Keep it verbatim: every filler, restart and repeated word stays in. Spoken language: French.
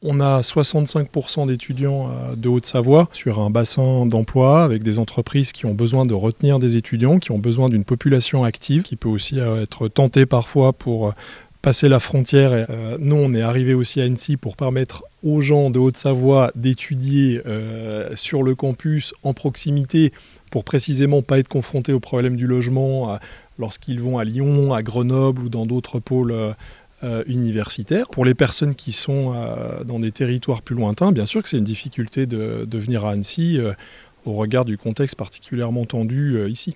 On a soixante-cinq pour cent d'étudiants de Haute-Savoie sur un bassin d'emploi avec des entreprises qui ont besoin de retenir des étudiants, qui ont besoin d'une population active, qui peut aussi être tentée parfois pour passer la frontière. Nous, on est arrivé aussi à Annecy pour permettre aux gens de Haute-Savoie d'étudier euh, sur le campus en proximité pour précisément pas être confrontés au problème du logement euh, lorsqu'ils vont à Lyon, à Grenoble ou dans d'autres pôles euh, euh, universitaires. Pour les personnes qui sont euh, dans des territoires plus lointains, bien sûr que c'est une difficulté de, de venir à Annecy euh, au regard du contexte particulièrement tendu euh, ici.